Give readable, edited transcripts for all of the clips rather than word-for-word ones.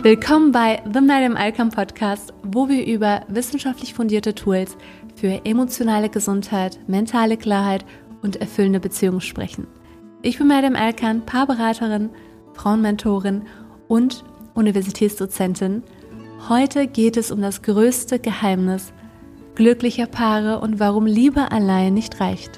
Willkommen bei The Madame Alkan Podcast, wo wir über wissenschaftlich fundierte Tools für emotionale Gesundheit, mentale Klarheit und erfüllende Beziehungen sprechen. Ich bin Madame Alkan, Paarberaterin, Frauenmentorin und Universitätsdozentin. Heute geht es um das größte Geheimnis glücklicher Paare und warum Liebe allein nicht reicht.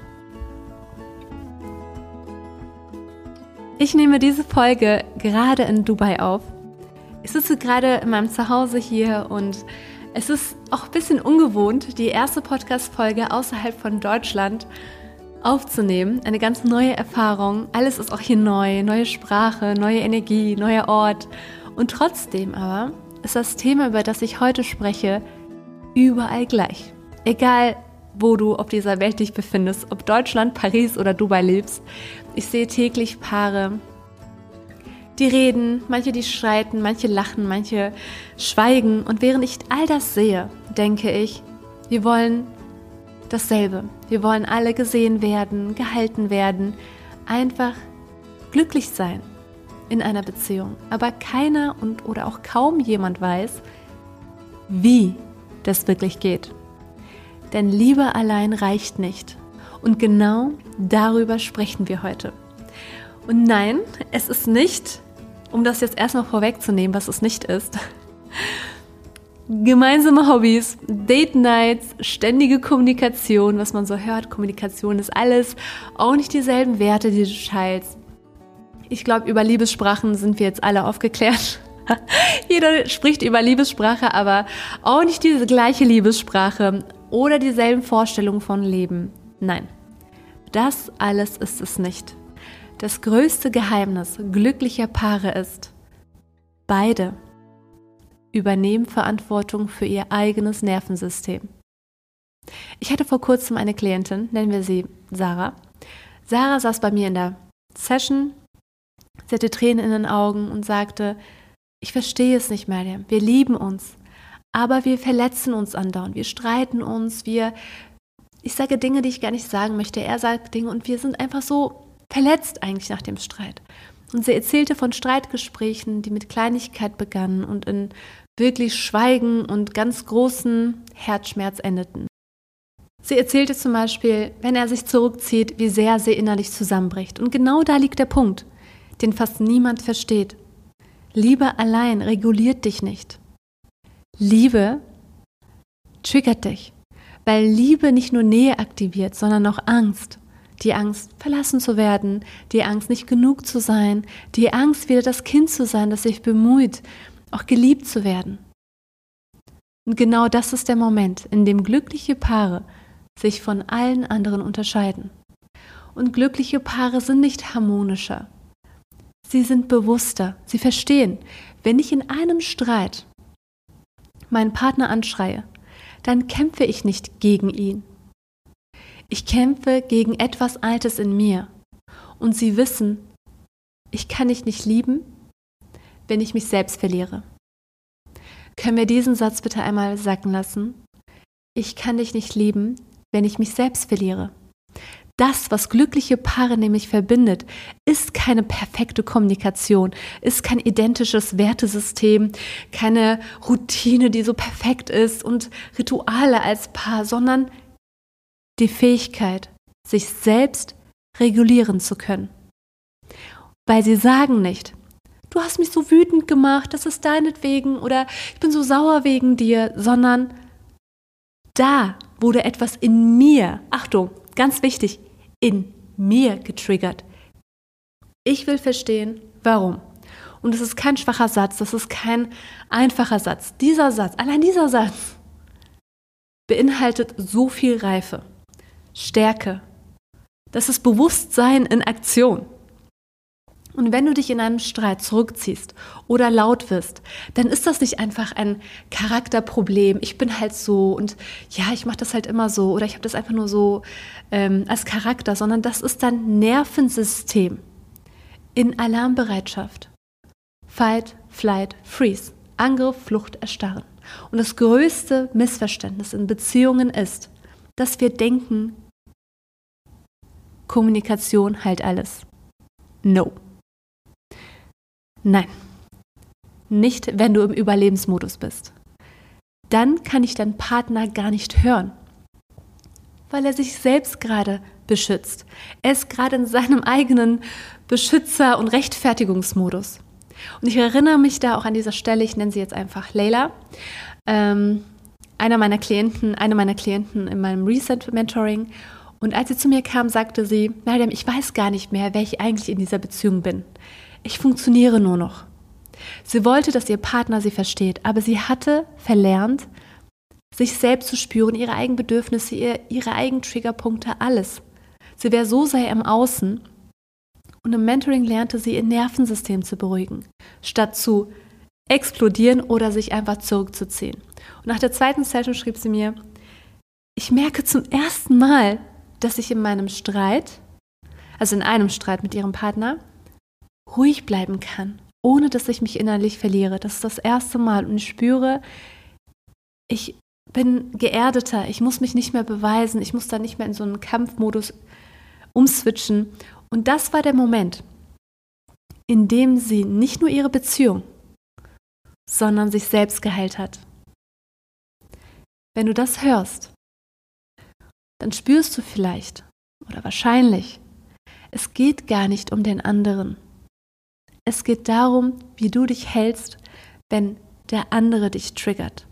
Ich nehme diese Folge gerade in Dubai auf. Ich sitze gerade in meinem Zuhause hier und es ist auch ein bisschen ungewohnt, die erste Podcast-Folge außerhalb von Deutschland aufzunehmen. Eine ganz neue Erfahrung. Alles ist auch hier neu. Neue Sprache, neue Energie, neuer Ort. Und trotzdem aber ist das Thema, über das ich heute spreche, überall gleich. Egal, wo du auf dieser Welt dich befindest, ob Deutschland, Paris oder Dubai lebst. Ich sehe täglich Paare, die reden, manche die streiten, manche lachen, manche schweigen. Und während ich all das sehe, denke ich, wir wollen dasselbe. Wir wollen alle gesehen werden, gehalten werden, einfach glücklich sein in einer Beziehung. Aber keiner oder auch kaum jemand weiß, wie das wirklich geht. Denn Liebe allein reicht nicht. Und genau darüber sprechen wir heute. Und nein, es ist nicht, um das jetzt erstmal vorwegzunehmen, was es nicht ist, gemeinsame Hobbys, Date Nights, ständige Kommunikation, was man so hört, Kommunikation ist alles, auch nicht dieselben Werte, die du teilst. Ich glaube, über Liebessprachen sind wir jetzt alle aufgeklärt. Jeder spricht über Liebessprache, aber auch nicht diese gleiche Liebessprache oder dieselben Vorstellungen von Leben. Nein, das alles ist es nicht. Das größte Geheimnis glücklicher Paare ist, beide übernehmen Verantwortung für ihr eigenes Nervensystem. Ich hatte vor kurzem eine Klientin, nennen wir sie Sarah. Sarah saß bei mir in der Session, sie hatte Tränen in den Augen und sagte, ich verstehe es nicht mehr, wir lieben uns, aber wir verletzen uns andauernd, wir streiten uns, ich sage Dinge, die ich gar nicht sagen möchte, er sagt Dinge und wir sind einfach so verletzt eigentlich nach dem Streit. Und sie erzählte von Streitgesprächen, die mit Kleinigkeit begannen und in wirklich Schweigen und ganz großen Herzschmerz endeten. Sie erzählte zum Beispiel, wenn er sich zurückzieht, wie sehr sie innerlich zusammenbricht. Und genau da liegt der Punkt, den fast niemand versteht. Liebe allein reguliert dich nicht. Liebe triggert dich, weil Liebe nicht nur Nähe aktiviert, sondern auch Angst. Die Angst, verlassen zu werden, die Angst, nicht genug zu sein, die Angst, wieder das Kind zu sein, das sich bemüht, auch geliebt zu werden. Und genau das ist der Moment, in dem glückliche Paare sich von allen anderen unterscheiden. Und glückliche Paare sind nicht harmonischer. Sie sind bewusster, sie verstehen, wenn ich in einem Streit meinen Partner anschreie, dann kämpfe ich nicht gegen ihn. Ich kämpfe gegen etwas Altes in mir und sie wissen, ich kann dich nicht lieben, wenn ich mich selbst verliere. Können wir diesen Satz bitte einmal sacken lassen? Ich kann dich nicht lieben, wenn ich mich selbst verliere. Das, was glückliche Paare nämlich verbindet, ist keine perfekte Kommunikation, ist kein identisches Wertesystem, keine Routine, die so perfekt ist und Rituale als Paar, sondern die Fähigkeit, sich selbst regulieren zu können. Weil sie sagen nicht, du hast mich so wütend gemacht, das ist deinetwegen oder ich bin so sauer wegen dir, sondern da wurde etwas in mir, Achtung, ganz wichtig, in mir getriggert. Ich will verstehen, warum. Und es ist kein schwacher Satz, das ist kein einfacher Satz. Dieser Satz, allein dieser Satz, beinhaltet so viel Reife. Stärke. Das ist Bewusstsein in Aktion. Und wenn du dich in einem Streit zurückziehst oder laut wirst, dann ist das nicht einfach ein Charakterproblem. Ich bin halt so und ja, ich mache das halt immer so oder ich habe das einfach nur so als Charakter, sondern das ist dein Nervensystem in Alarmbereitschaft. Fight, Flight, Freeze. Angriff, Flucht, Erstarren. Und das größte Missverständnis in Beziehungen ist, dass wir denken, Kommunikation heilt alles. No. Nein. Nicht, wenn du im Überlebensmodus bist. Dann kann dich dein Partner gar nicht hören, weil er sich selbst gerade beschützt. Er ist gerade in seinem eigenen Beschützer- und Rechtfertigungsmodus. Und ich erinnere mich da auch an dieser Stelle, ich nenne sie jetzt einfach Leila, eine meiner Klienten in meinem Reset-Mentoring. Und als sie zu mir kam, sagte sie, Mariam, ich weiß gar nicht mehr, wer ich eigentlich in dieser Beziehung bin. Ich funktioniere nur noch. Sie wollte, dass ihr Partner sie versteht, aber sie hatte verlernt, sich selbst zu spüren, ihre eigenen Bedürfnisse, ihre eigenen Triggerpunkte, alles. Sie wäre so sehr im Außen. Und im Mentoring lernte sie, ihr Nervensystem zu beruhigen, statt zu explodieren oder sich einfach zurückzuziehen. Und nach der zweiten Session schrieb sie mir, ich merke zum ersten Mal, dass ich in einem Streit mit ihrem Partner, ruhig bleiben kann, ohne dass ich mich innerlich verliere. Das ist das erste Mal und ich spüre, ich bin geerdeter, ich muss mich nicht mehr beweisen, ich muss da nicht mehr in so einen Kampfmodus umswitchen. Und das war der Moment, in dem sie nicht nur ihre Beziehung, sondern sich selbst geheilt hat. Wenn du das hörst, dann spürst du vielleicht oder wahrscheinlich, es geht gar nicht um den anderen. Es geht darum, wie du dich hältst, wenn der andere dich triggert.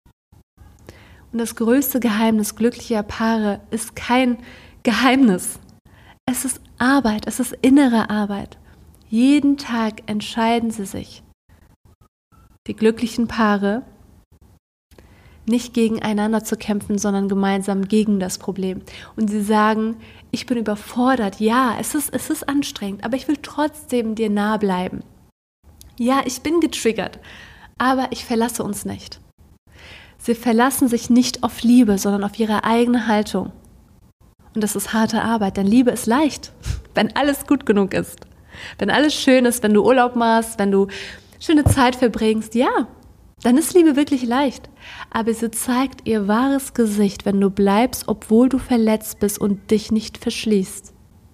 Und das größte Geheimnis glücklicher Paare ist kein Geheimnis. Es ist Arbeit, es ist innere Arbeit. Jeden Tag entscheiden sie sich, die glücklichen Paare, nicht gegeneinander zu kämpfen, sondern gemeinsam gegen das Problem. Und sie sagen, ich bin überfordert, ja, es ist anstrengend, aber ich will trotzdem dir nah bleiben. Ja, ich bin getriggert, aber ich verlasse uns nicht. Sie verlassen sich nicht auf Liebe, sondern auf ihre eigene Haltung. Und das ist harte Arbeit, denn Liebe ist leicht, wenn alles gut genug ist. Wenn alles schön ist, wenn du Urlaub machst, wenn du schöne Zeit verbringst, ja, dann ist Liebe wirklich leicht. Aber sie zeigt ihr wahres Gesicht, wenn du bleibst, obwohl du verletzt bist und dich nicht verschließt.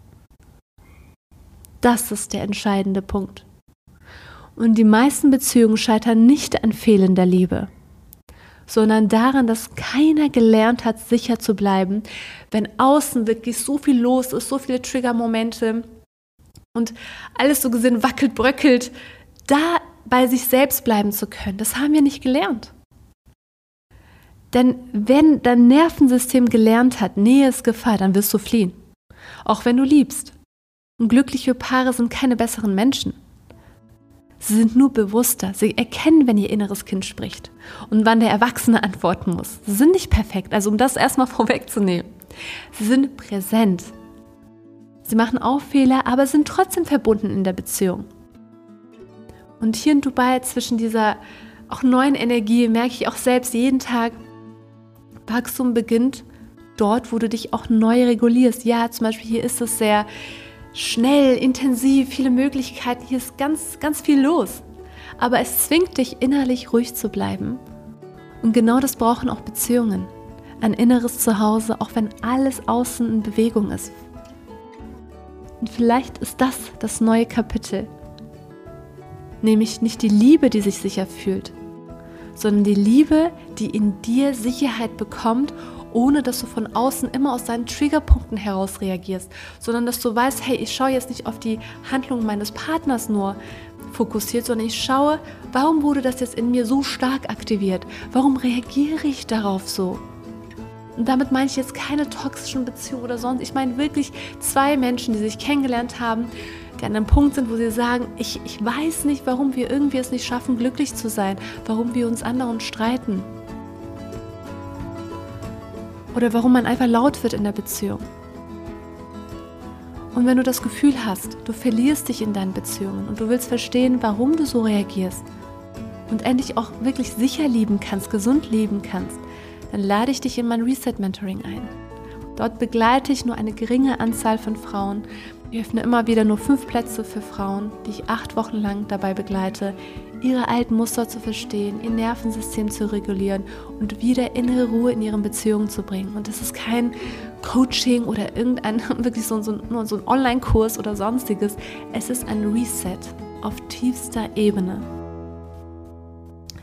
Das ist der entscheidende Punkt. Und die meisten Beziehungen scheitern nicht an fehlender Liebe, sondern daran, dass keiner gelernt hat, sicher zu bleiben, wenn außen wirklich so viel los ist, so viele Triggermomente und alles so gesehen wackelt, bröckelt, da bei sich selbst bleiben zu können. Das haben wir nicht gelernt. Denn wenn dein Nervensystem gelernt hat, Nähe ist Gefahr, dann wirst du fliehen. Auch wenn du liebst. Und glückliche Paare sind keine besseren Menschen. Sie sind nur bewusster. Sie erkennen, wenn ihr inneres Kind spricht und wann der Erwachsene antworten muss. Sie sind nicht perfekt, also um das erstmal vorwegzunehmen. Sie sind präsent. Sie machen auch Fehler, aber sind trotzdem verbunden in der Beziehung. Und hier in Dubai zwischen dieser auch neuen Energie merke ich auch selbst jeden Tag, Wachstum beginnt dort, wo du dich auch neu regulierst. Ja, zum Beispiel hier ist es sehr schnell, intensiv, viele Möglichkeiten, hier ist ganz, ganz viel los. Aber es zwingt dich innerlich ruhig zu bleiben. Und genau das brauchen auch Beziehungen. Ein inneres Zuhause, auch wenn alles außen in Bewegung ist. Und vielleicht ist das neue Kapitel. Nämlich nicht die Liebe, die sich sicher fühlt, sondern die Liebe, die in dir Sicherheit bekommt, ohne dass du von außen immer aus deinen Triggerpunkten heraus reagierst, sondern dass du weißt, hey, ich schaue jetzt nicht auf die Handlung meines Partners nur fokussiert, sondern ich schaue, warum wurde das jetzt in mir so stark aktiviert? Warum reagiere ich darauf so? Und damit meine ich jetzt keine toxischen Beziehungen oder sonst. Ich meine wirklich zwei Menschen, die sich kennengelernt haben, die an einem Punkt sind, wo sie sagen, ich weiß nicht, warum wir irgendwie es nicht schaffen, glücklich zu sein, warum wir uns andauernd streiten. Oder warum man einfach laut wird in der Beziehung. Und wenn du das Gefühl hast, du verlierst dich in deinen Beziehungen und du willst verstehen, warum du so reagierst und endlich auch wirklich sicher lieben kannst, gesund lieben kannst, dann lade ich dich in mein Reset-Mentoring ein. Dort begleite ich nur eine geringe Anzahl von Frauen. Ich öffne immer wieder nur 5 Plätze für Frauen, die ich 8 Wochen lang dabei begleite, ihre alten Muster zu verstehen, ihr Nervensystem zu regulieren und wieder innere Ruhe in ihren Beziehungen zu bringen. Und das ist kein Coaching oder irgendein wirklich nur so ein Online-Kurs oder sonstiges. Es ist ein Reset auf tiefster Ebene.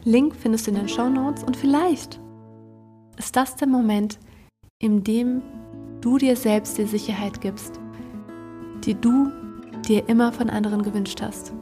Link findest du in den Shownotes und vielleicht ist das der Moment, in dem du dir selbst die Sicherheit gibst, die du dir immer von anderen gewünscht hast.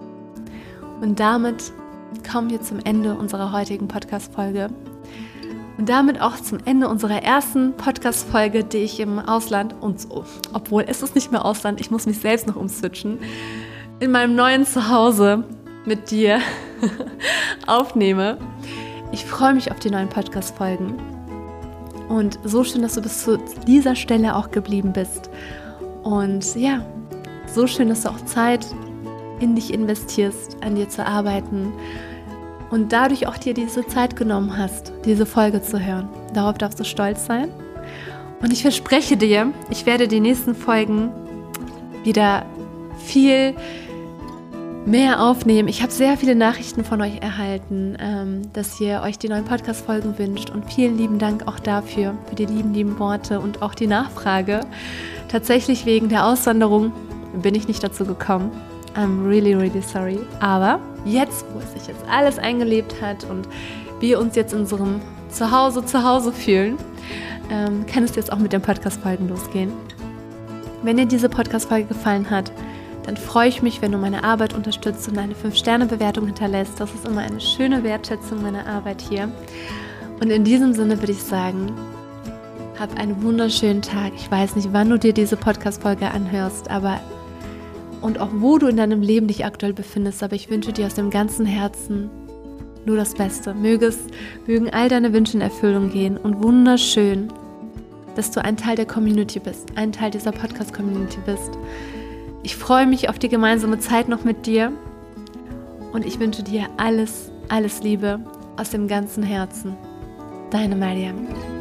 Und damit kommen wir zum Ende unserer heutigen Podcast-Folge. Und damit auch zum Ende unserer ersten Podcast-Folge, die ich im Ausland, obwohl es ist nicht mehr Ausland, ich muss mich selbst noch umswitchen, in meinem neuen Zuhause mit dir aufnehme. Ich freue mich auf die neuen Podcast-Folgen. Und so schön, dass du bis zu dieser Stelle auch geblieben bist. Und ja, so schön, dass du auch Zeit in dich investierst, an dir zu arbeiten und dadurch auch dir diese Zeit genommen hast, diese Folge zu hören. Darauf darfst du stolz sein. Und ich verspreche dir, ich werde die nächsten Folgen wieder viel mehr aufnehmen. Ich habe sehr viele Nachrichten von euch erhalten, dass ihr euch die neuen Podcast-Folgen wünscht. Und vielen lieben Dank auch dafür, für die lieben Worte und auch die Nachfrage. Tatsächlich wegen der Auswanderung bin ich nicht dazu gekommen. I'm really, really sorry. Aber jetzt, wo es sich jetzt alles eingelebt hat und wir uns jetzt in unserem Zuhause fühlen, kann es jetzt auch mit den Podcast-Folgen losgehen. Wenn dir diese Podcast-Folge gefallen hat, dann freue ich mich, wenn du meine Arbeit unterstützt und eine 5-Sterne-Bewertung hinterlässt. Das ist immer eine schöne Wertschätzung meiner Arbeit hier. Und in diesem Sinne würde ich sagen, hab einen wunderschönen Tag. Ich weiß nicht, wann du dir diese Podcast-Folge anhörst, und auch wo du in deinem Leben dich aktuell befindest, aber ich wünsche dir aus dem ganzen Herzen nur das Beste. Mögen all deine Wünsche in Erfüllung gehen und wunderschön, dass du ein Teil der Community bist, ein Teil dieser Podcast-Community bist. Ich freue mich auf die gemeinsame Zeit noch mit dir und ich wünsche dir alles, alles Liebe aus dem ganzen Herzen. Deine Mariam.